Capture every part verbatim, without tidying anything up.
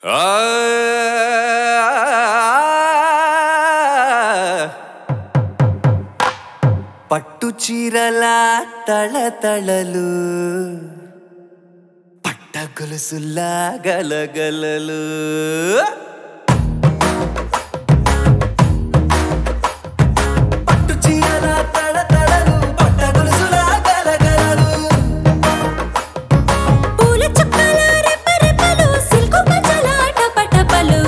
పట్టు చీరల తళతళలు పట్ట గొలుసులా గలగలలు పట్టు చీరల తళతళలు పట్ట గొలుసులా గలగలలు పూల చుక్కల రెపరెపలు సిల్కు పంచల టపటపలు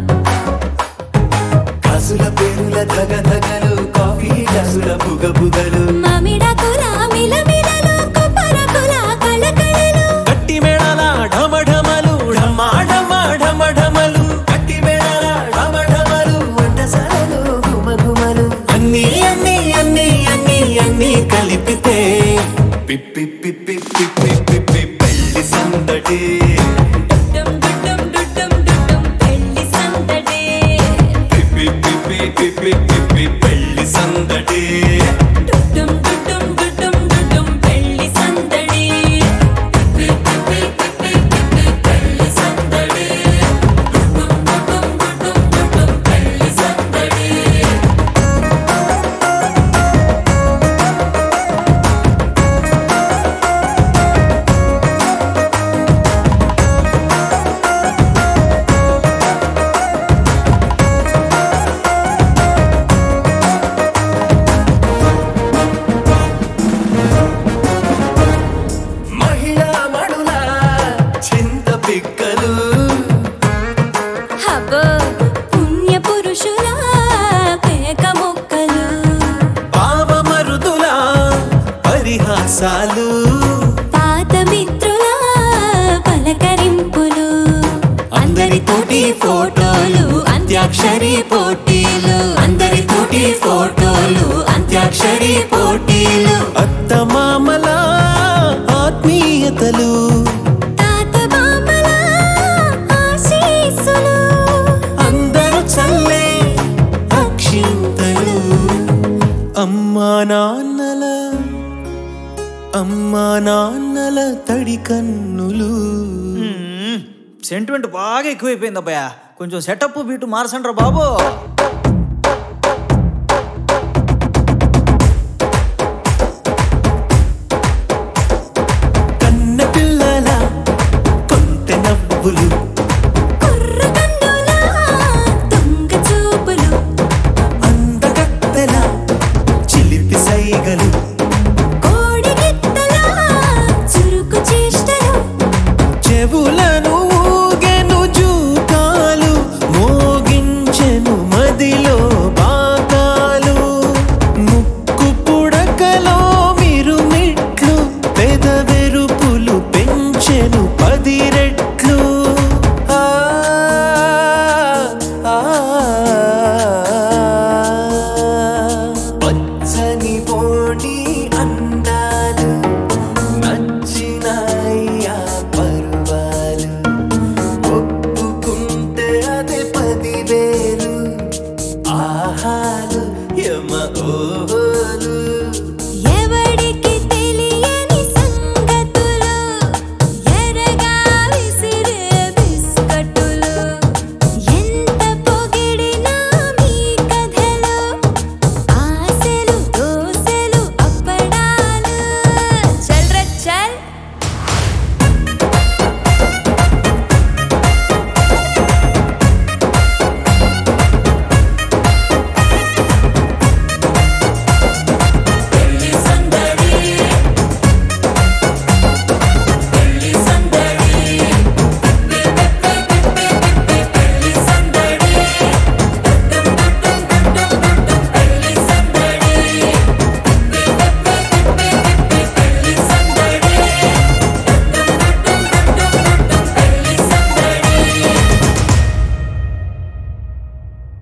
కాసుల పేరుల ధగధగలు కాఫీ గ్లాసుల బుగబుగలు మామిడాకుల మిలమిలలు కొబ్బరకుల కళకళలు గట్టి మేళాల ఢమఢమలు ఢమా ఢమా ఢమఢమలు గట్టి మేళాల ఢమఢమలు వంటసాలలు గుమగుమలు అన్నీ అన్నీ అన్నీ అన్నీ అన్నీ కలిపితే పిప్పి పిప్పి పిప్పి పిప్పి పెళ్లి సందడి డుడ్డుం డుడ్డుం డుడ్డుం డుడ్డుం పెళ్లి సందడి పిప్పి పిప్పి పిప్పి పిప్పి పెళ్లి సందడి డుడ్డుం డుడ్డుం డుడ్డుం డుడ్డుం పెళ్లి సందడి పిప్పి పిప్పి పిప్పి పిప్పి పెళ్లి సందడి డుడ్డుం డుడ్డుం డుడ్డుం డుడ్డుం పెళ్లి సందడి మహిళా మడుల చింత పిక్కలు హబో పుణ్య పురుషుల పేక మొక్కలు పావమరుదుల పరిహాసాలు పాత మిత్రుల పలకరింపులు అందరితోటి ఫోటోలు అంత్యాక్షరి పోటీలు అందరితోటి ఫోటోలు అంత్యాక్షరి పోటీలు అత్తమామల ఆత్మీయతలు తాత బామ్మల ఆశీస్సులు అందరూ చల్లే అక్షింతలు అమ్మా నాన్నల అమ్మా నాన్నల తడి కన్నులు. సెంటిమెంట్ బాగా ఎక్కువైపోయింది అబ్బాయా, కొంచెం సెటప్ బీటు మార్చండ్రా బాబు.